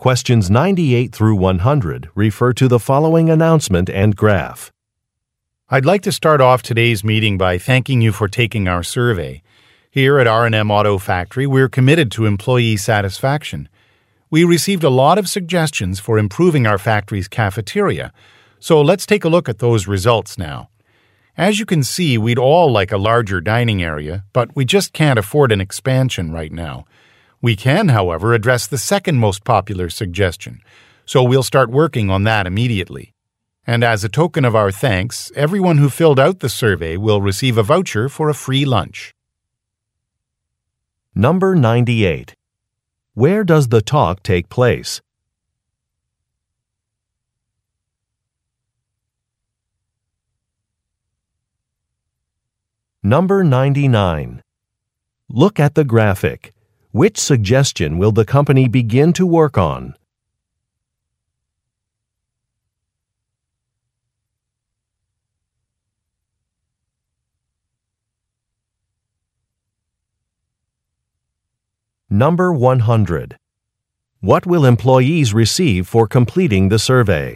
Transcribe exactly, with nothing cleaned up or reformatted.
Questions ninety-eight through one hundred refer to the following announcement and graph. I'd like to start off today's meeting by thanking you for taking our survey. Here at R and M Auto Factory, we're committed to employee satisfaction. We received a lot of suggestions for improving our factory's cafeteria, so let's take a look at those results now. As you can see, we'd all like a larger dining area, but we just can't afford an expansion right now. We can, however, address the second most popular suggestion, so we'll start working on that immediately. And as a token of our thanks, everyone who filled out the survey will receive a voucher for a free lunch. Number ninety-eight. Where does the talk take place? Number ninety-nine. Look at the graphic. Which suggestion will the company begin to work on? Number one hundred. What will employees receive for completing the survey?